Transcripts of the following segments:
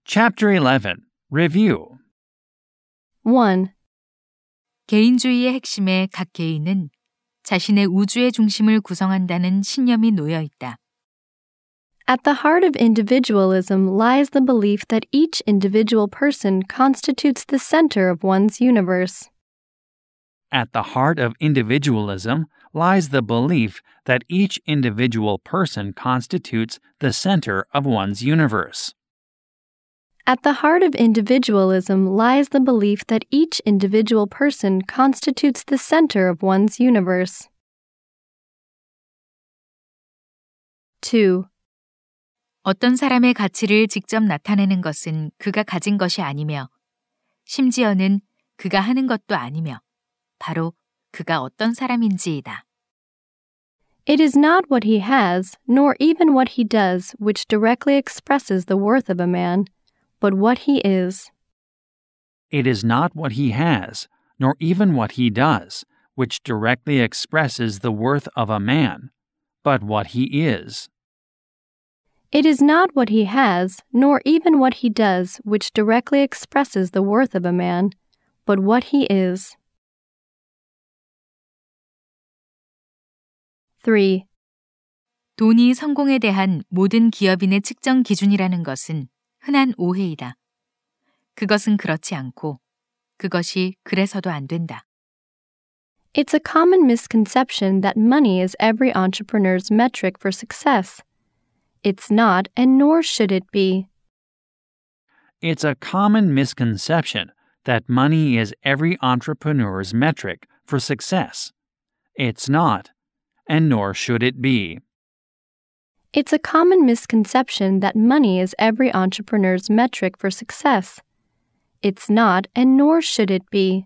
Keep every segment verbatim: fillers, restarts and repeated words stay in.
Chapter eleven. Review. one. 개인주의의 핵심에 각 개인은 자신의 우주의 중심을 구성한다는 신념이 놓여 있다. At the heart of individualism lies the belief that each individual person constitutes the center of one's universe. At the heart of individualism lies the belief that each individual person constitutes the center of one's universe. At the heart of individualism lies the belief that each individual person constitutes the center of one's universe. two. 어떤 사람의 가치를 직접 나타내는 것은 그가 가진 것이 아니며 심지어는 그가 하는 것도 아니며 바로 그가 어떤 사람인지이다. It is not what he has, nor even what he does, which directly expresses the worth of a man, but what he is. It is not what he has, nor even what he does, which directly expresses the worth of a man, but what he is. It is not what he has, nor even what he does, which directly expresses the worth of a man, but what he is. three. 돈이 성공에 대한 모든 기업인의 측정 기준이라는 것은 흔한 오해이다. 그것은 그렇지 않고 그것이 그래서도 안 된다. It's a common misconception that money is every entrepreneur's metric for success. It's not, and nor should it be. It's a common misconception that money is every entrepreneur's metric for success. It's not, and nor should it be. It's a common misconception that money is every entrepreneur's metric for success. It's not, and nor should it be.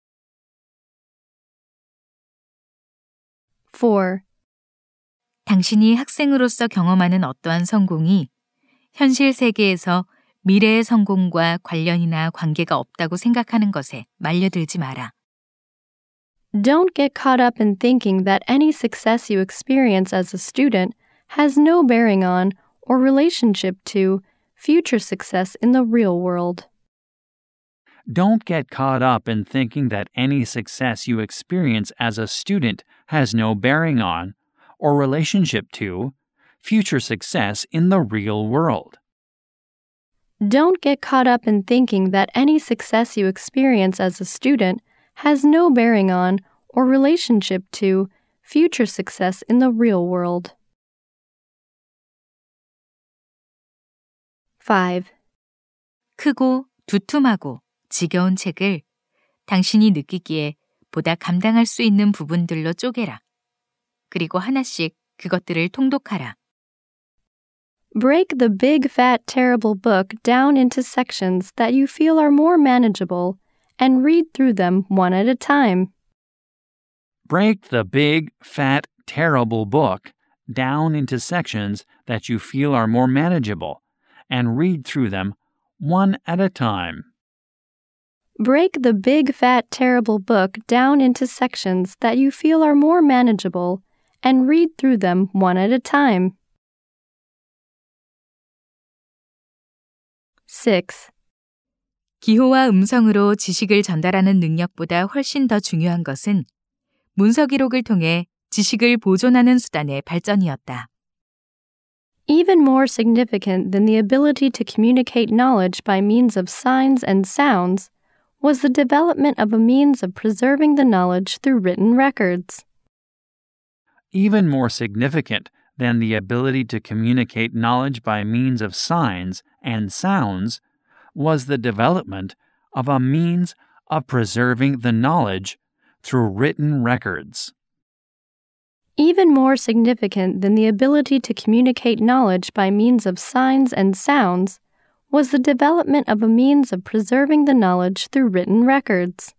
four. 당신이 학생으로서 경험하는 어떠한 성공이 현실 세계에서 미래의 성공과 관련이나 관계가 없다고 생각하는 것에 말려들지 마라. Don't get caught up in thinking that any success you experience as a student has no bearing on or relationship to future success in the real world. Don't get caught up in thinking that any success you experience as a student has no bearing on or relationship to future success in the real world. Don't get caught up in thinking that any success you experience as a student has no bearing on or relationship to future success in the real world. five. 크고 두툼하고 지겨운 책을 당신이 느끼기에 보다 감당할 수 있는 부분들로 쪼개라. 그리고 하나씩 그것들을 통독하라. Break the big, fat, terrible book down into sections that you feel are more manageable and read through them one at a time. Break the big, fat, terrible book down into sections that you feel are more manageable and read through them one at a time. Break the big, fat, terrible book down into sections that you feel are more manageable and read through them one at a time. six. 기호와 음성으로 지식을 전달하는 능력보다 훨씬 더 중요한 것은 문서 기록을 통해 지식을 보존하는 수단의 발전이었다. Even more significant than the ability to communicate knowledge by means of signs and sounds was the development of a means of preserving the knowledge through written records. Even more significant than the ability to communicate knowledge by means of signs and sounds was the development of a means of preserving the knowledge through written records. Even more significant than the ability to communicate knowledge by means of signs and sounds was the development of a means of preserving the knowledge through written records.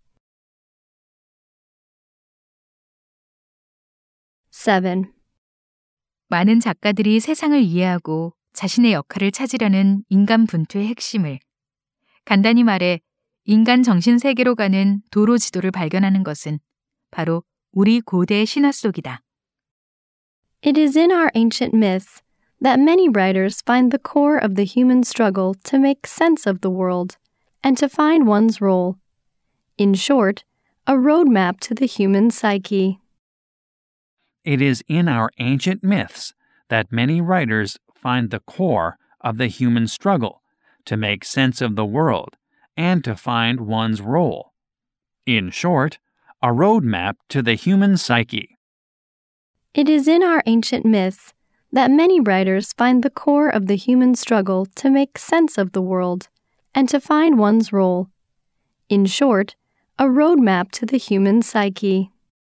seven. 많은 작가들이 세상을 이해하고 자신의 역할을 찾으려는 인간 분투의 핵심을 간단히 말해 인간 정신 세계로 가는 도로 지도를 발견하는 것은 바로 우리 고대 신화 속이다. It is in our ancient myths that many writers find the core of the human struggle to make sense of the world and to find one's role. In short, a roadmap to the human psyche. It is in our ancient myths that many writers find the core of the human struggle to make sense of the world and to find one's role. In short, a roadmap to the human psyche. It is in our ancient myths that many writers find the core of the human struggle to make sense of the world and to find one's role. In short, a roadmap to the human psyche.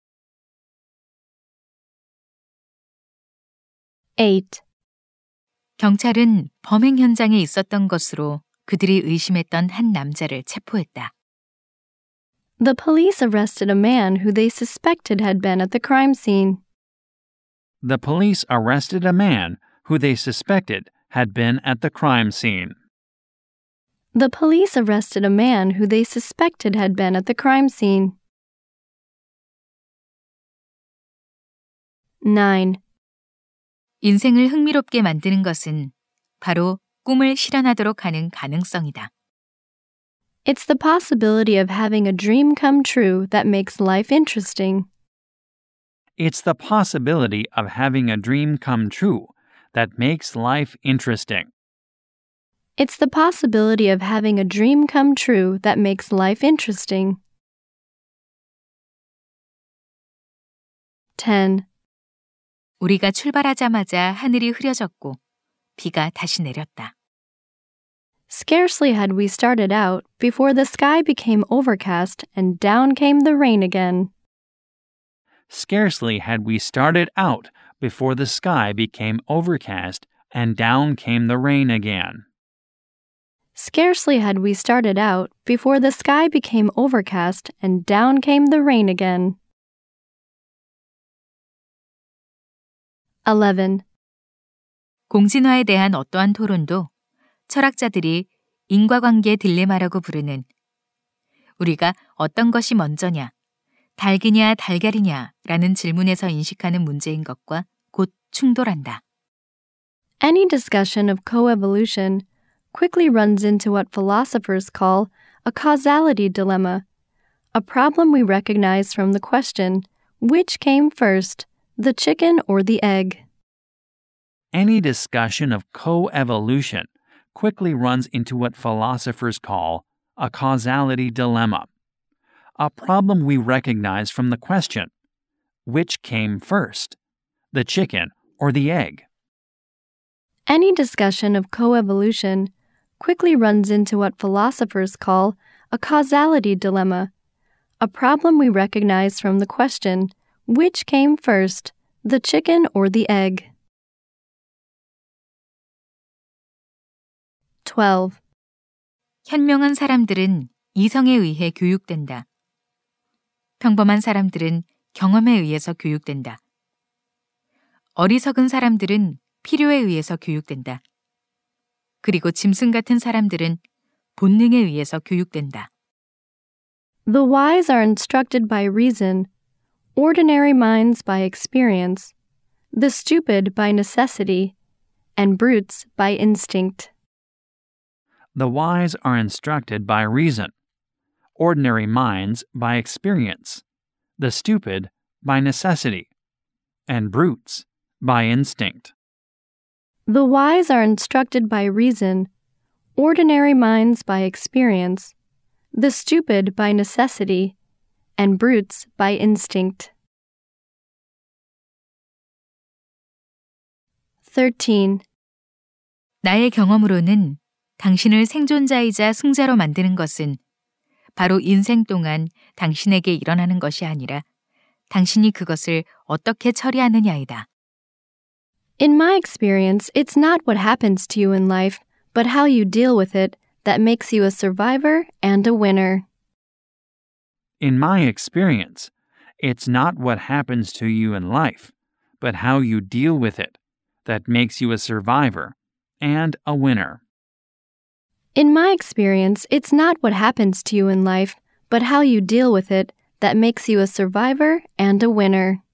eight. 경찰은 범행 현장에 있었던 것으로 그들이 의심했던 한 남자를 체포했다. The police arrested a man who they suspected had been at the crime scene. The police arrested a man who they suspected had been at the crime scene. The police arrested a man who they suspected had been at the crime scene. nine. 인생을 흥미롭게 만드는 것은 바로 꿈을 실현하도록 하는 가능성이다. It's the possibility of having a dream come true that makes life interesting. It's the possibility of having a dream come true that makes life interesting. It's the possibility of having a dream come true that makes life interesting. ten. 우리가 출발하자마자 하늘이 흐려졌고 비가 다시 내렸다. Scarcely had we started out before the sky became overcast and down came the rain again. Scarcely had we started out before the sky became overcast and down came the rain again. Scarcely had we started out before the sky became overcast and down came the rain again. eleven. 공진화에 대한 어떠한 토론도 철학자들이 인과관계 딜레마라고 부르는 우리가 어떤 것이 먼저냐, 닭이냐 달걀이냐라는 질문에서 인식하는 문제인 것과 곧 충돌한다. Any discussion of coevolution quickly runs into what philosophers call a causality dilemma, a problem we recognize from the question, which came first, the chicken or the egg? Any discussion of coevolution quickly runs into what philosophers call a causality dilemma, a problem we recognize from the question, which came first, the chicken or the egg? Any discussion of coevolution quickly runs into what philosophers call a causality dilemma, a problem we recognize from the question, which came first, the chicken or the egg? twelve. 현명한 사람들은 이성에 의해 교육된다. 평범한 사람들은 경험에 의해서 교육된다. 어리석은 사람들은 필요에 의해서 교육된다. 그리고 짐승 같은 사람들은 본능에 의해서 교육된다. The wise are instructed by reason, ordinary minds by experience, the stupid by necessity, and brutes by instinct. The wise are instructed by reason, ordinary minds by experience, the stupid by necessity, and brutes by instinct. The wise are instructed by reason, ordinary minds by experience, the stupid by necessity, and brutes by instinct. thirteen. 나의 경험으로는 당신을 생존자이자 승자로 만드는 것은 바로 인생 동안 당신에게 일어나는 것이 아니라 당신이 그것을 어떻게 처리하느냐이다. In my experience, it's not what happens to you in life, but how you deal with it that makes you a survivor and a winner. In my experience, it's not what happens to you in life, but how you deal with it that makes you a survivor and a winner. In my experience, it's not what happens to you in life, but how you deal with it that makes you a survivor and a winner.